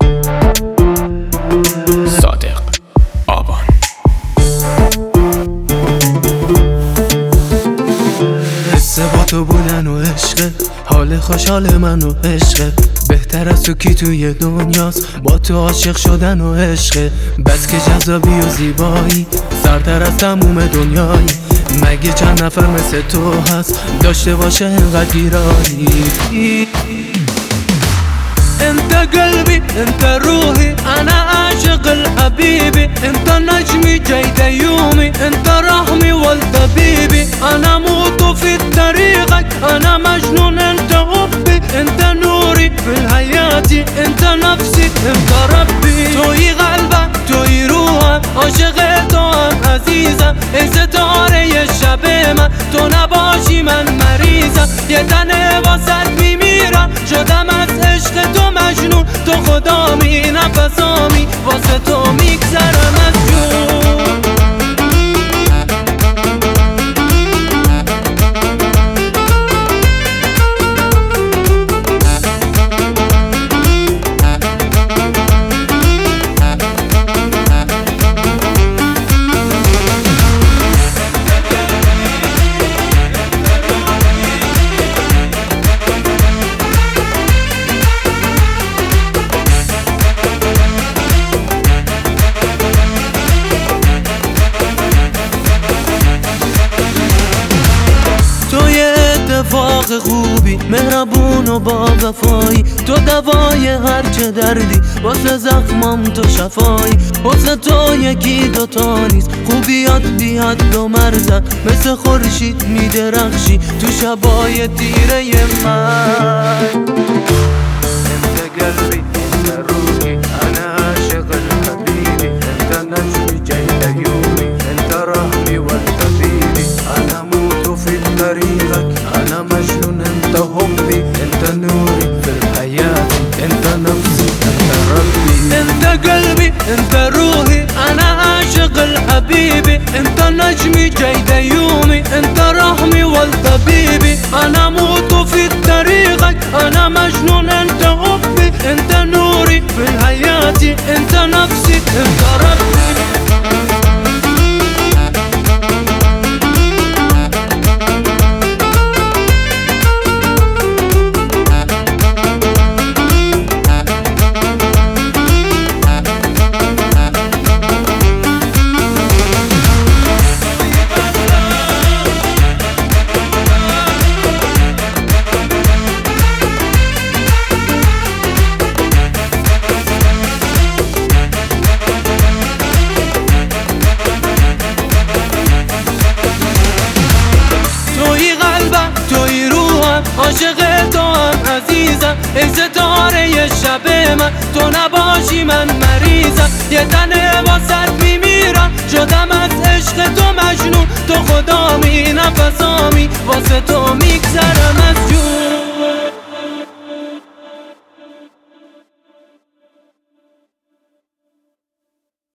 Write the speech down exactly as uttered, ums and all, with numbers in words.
صادق آبان. حس با تو بودن و عشقه، حال خوشحال من و عشقه، بهتر از تو کی توی دنیاست، با تو عاشق شدن و عشقه. بس که جذابی و زیبایی، سرتر از تموم دنیایی. مگه چند نفر مثل تو هست داشته باشه انقدر گیرایی؟ انت قلبي انت روحي انا عاشق الحبيبي، انت نجمي جيد يومي، انت رحمي والطبيبي، انا موت في طريقك، انا مجنون انت حبي، انت نوري في الحياة، انت نفسي انت ربي. توی قلبم توی روحم عاشق تو هم عزیزم، ای ستاره شب من تو نباشی من مریضم، یه تنه واسط میمیرم شدم از عشق تو مجنون، تو خدامی نفسامی واسه تو میگذرم از جون. اتفاق خوبی مهربون و با وفایی، تو دوای هر چه دردی واسه زخمام تو شفایی. واسه تو یکی دوتا نیست خوبیات بیاد و مرزن، مثل خورشید میدرخشی تو شبای تیره من. انت قلبی انت روحی انا عاشق الحبیبی، انت نجمی جید یومی، انت رحمی والطبیبی، انا موت في طريقك، انا مجنون انت حبي، انت نوري في الحياة، انت نفسي انت ربي. انت قلبي انت روحي انا عاشق الحبيبي، انت نجمي جيد يومي، انت رحمي والطبيبي، انا موت في طريقك، انا مجنون انت حبي، انت نوري في الحياة، انت نفسي انت ربي. عاشق تو هم عزیزم، ای ستاره شب من تو نباشی من مریضم، یه تنه واسط میمیرم شدم از عشق تو مجنون، تو خدامی نفسامی واسه تو می